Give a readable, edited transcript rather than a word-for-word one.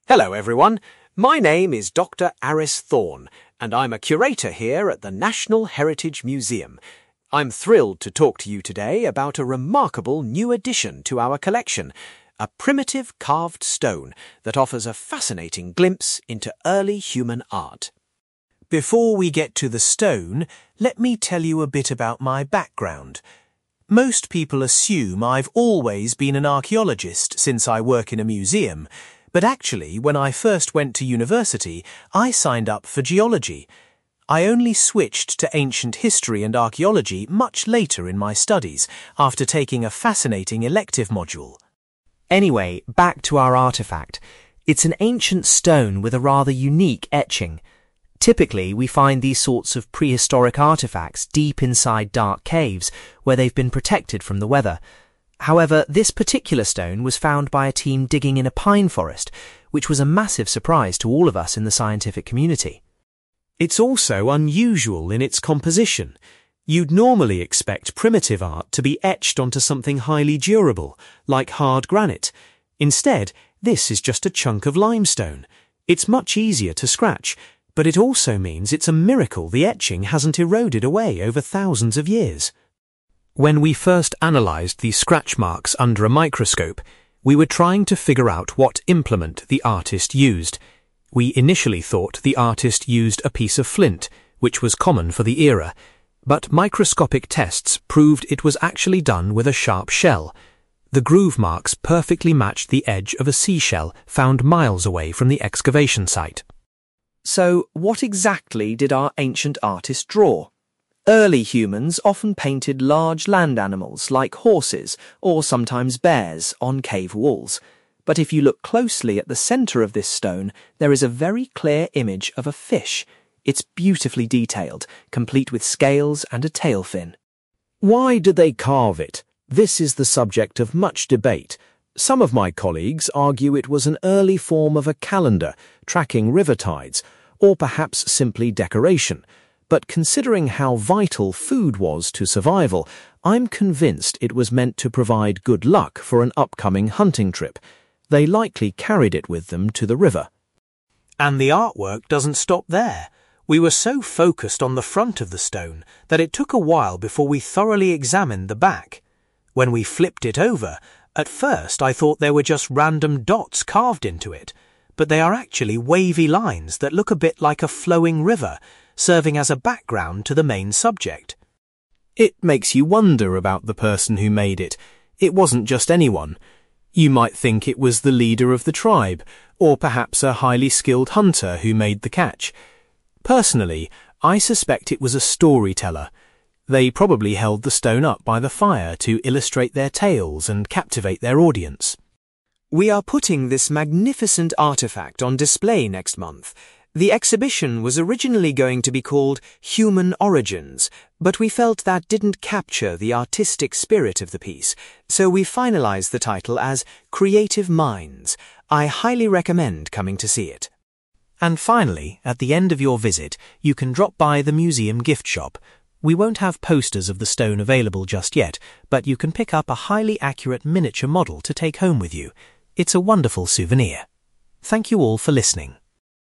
Hello everyone, my name is Dr. Aris Thorne and I'm a curator here at the National Heritage Museum. I'm thrilled to talk to you today about a remarkable new addition to our collection, a primitive carved stone that offers a fascinating glimpse into early human art. Before we get to the stone, let me tell you a bit about my background. Most people assume I've always been an archaeologist since I work in a museum. But actually, when I first went to university, I signed up for geology. I only switched to ancient history and archaeology much later in my studies, after taking a fascinating elective module. Anyway, back to our artifact. It's an ancient stone with a rather unique etching. Typically, we find these sorts of prehistoric artifacts deep inside dark caves, where they've been protected from the weather. However, this particular stone was found by a team digging in a pine forest, which was a massive surprise to all of us in the scientific community. It's also unusual in its composition. You'd normally expect primitive art to be etched onto something highly durable, like hard granite. Instead, this is just a chunk of limestone. It's much easier to scratch, but it also means it's a miracle the etching hasn't eroded away over thousands of years. When we first analysed the scratch marks under a microscope, we were trying to figure out what implement the artist used. We initially thought the artist used a piece of flint, which was common for the era, but microscopic tests proved it was actually done with a sharp shell. The groove marks perfectly matched the edge of a seashell found miles away from the excavation site. So, what exactly did our ancient artist draw? Early humans often painted large land animals like horses or sometimes bears on cave walls. But if you look closely at the centre of this stone, there is a very clear image of a fish. It's beautifully detailed, complete with scales and a tail fin. Why did they carve it? This is the subject of much debate. Some of my colleagues argue it was an early form of a calendar, tracking river tides, or perhaps simply decoration. But considering how vital food was to survival, I'm convinced it was meant to provide good luck for an upcoming hunting trip. They likely carried it with them to the river. And the artwork doesn't stop there. We were so focused on the front of the stone that it took a while before we thoroughly examined the back. When we flipped it over, at first I thought there were just random dots carved into it, but they are actually wavy lines that look a bit like a flowing river, serving as a background to the main subject. It makes you wonder about the person who made it. It wasn't just anyone. You might think it was the leader of the tribe, or perhaps a highly skilled hunter who made the catch. Personally, I suspect it was a storyteller. They probably held the stone up by the fire to illustrate their tales and captivate their audience. We are putting this magnificent artifact on display next month. The exhibition was originally going to be called Human Origins, but we felt that didn't capture the artistic spirit of the piece, so we finalized the title as Creative Minds. I highly recommend coming to see it. And finally, at the end of your visit, you can drop by the museum gift shop. We won't have posters of the stone available just yet, but you can pick up a highly accurate miniature model to take home with you. It's a wonderful souvenir. Thank you all for listening.